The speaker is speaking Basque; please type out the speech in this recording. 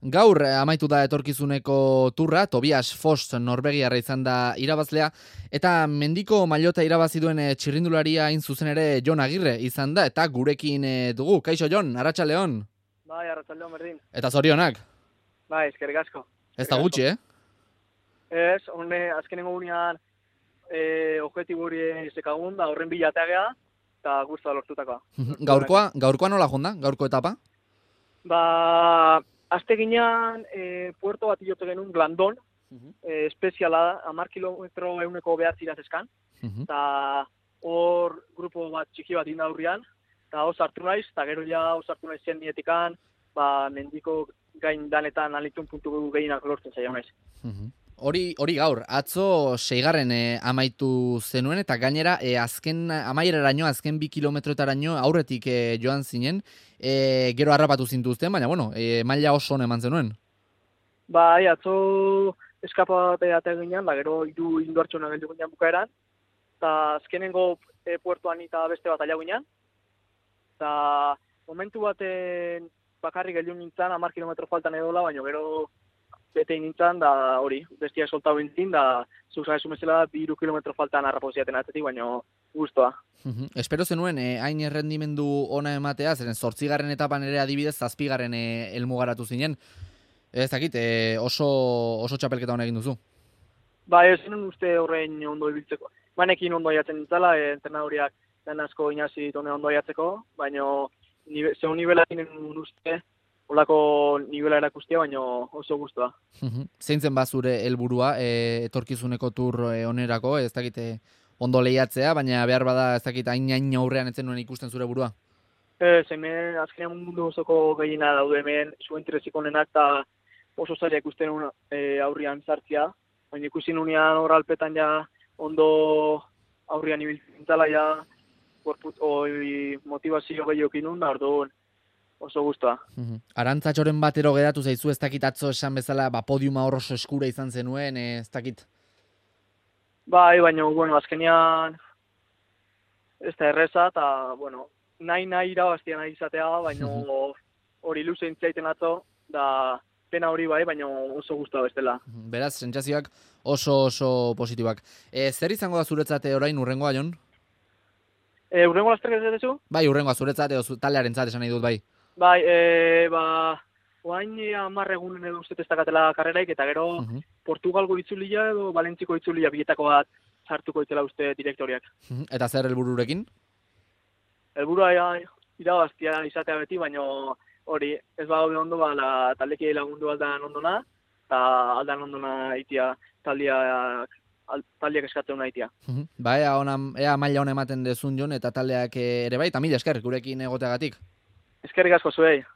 Gaur amaitu da etorkizuneko turra, Tobias Foss norbegiarra izan da irabazlea, eta mendiko maillota irabazi duen txirrindularia hain zuzen ere Jon Agirre izan da, eta gurekin dugu. Kaixo Jon, arratsaldeon. Bai, arratsaldeon berdin. Eta zorionak. Bai, eskerrik asko. Ez da gutxi, Ez, azkenengo gunean objektibo hori zekagun, da horren bilateagea, eta guztua lortutakoa. Gaurkoa nola jonda, gaurko etapa? Ba, azte ginean puerto bat iote genuen Blandon, espeziala da, 10 kilometro euneko behatziraz eskan, eta hor grupo bat txiki bat indaurrian, eta hor sartu naiz, eta gero ja hor sartu naiz zen dietikan, ba, mendiko gain danetan alitun puntu gehienak lortzen zaio naiz. Hori gaur, atzo 6. Amaitu zenuen, eta gainera azken amaieraraino, azken 2 kilometroetaraino aurretik joan zinen, gero harrapatu zintuzten, baina maila oso eman zenuen. Bai, atzo eskapatea ginean, da gero hiru indartxona geldu ginean bukaeran, eta azkenengo puertoan eta beste bat aila ginean, eta momentu baten bakarrik geldu nintzen, 10 kilometro faltan edola, baina gero bete nintzen, da hori, bestia soltau nintzen, da zuzan esu mesela 2 kilometro faltan harrapoziaten atzetik, baina guztua. Espero zenuen, hain errendimendu ona ematea, zeren 8. etapan ere adibidez, 7. helmugaratu zinen. Ez dakit, oso txapelketa honekin duzu. Ba, ez zenun uste horrein ondo ibiltzeko. Banekin ondo aiatzen nintzala, entrenadoriak den asko inazit ondo aiatzeko, baina zehun nivelakin uste, holako nivela erakustia, baina oso guztua. Zeintzen bazure helburua etorkizuneko tur onerako, ez dakit ondo lehiatzea, baina behar bada ez dakit hain aurrean etzen nuen ikusten zure burua? Hemen azkenean mundu osoko gehiena daude hemen, zuen interesik onenak, eta oso zaila ikusten aurrian sartzea, baina ikusi nunean hor alpetan ja ondo aurrian ibiltzala ja, motivazio gehiokin nun, da orduan oso guztua. Arantzatxoren batero geratu zaizu, ez dakit atzo esan bezala, podiuma hor oso eskura izan zenuen, ez dakit? Bai, baina, azkenean ez da erreza, eta, nahi irabaztia nahi izatea, baina hori luzein zaiten atzo, da pena hori bai, baina oso guztua bestela. Beraz, sentsazioak oso positibak. Zer izango da zuretzat orain urrengoa, Jon? Urrengo lasterketa ez duzu? Bai, urrengoa zuretzat, taldearen zat esan nahi dut, bai. Bai, oain 10 egunen edo uste testakatela karreraik, eta gero Portugalgo itzulia edo Valentziko itzulia bietako bat sartuko itzela uste direktoriak. Eta zer helbururekin? Helburua irabaztia izatea beti, baina hori ez bagaude ondo, taldeki lagundu aldan ondona, eta aldan ondona itia taldeak eskatzen una itia. Ba, ea maila hona ematen dezun, Jon, eta taldeak ere bai, eta mila esker gurekin egoteagatik. Eskerrik asko zuei.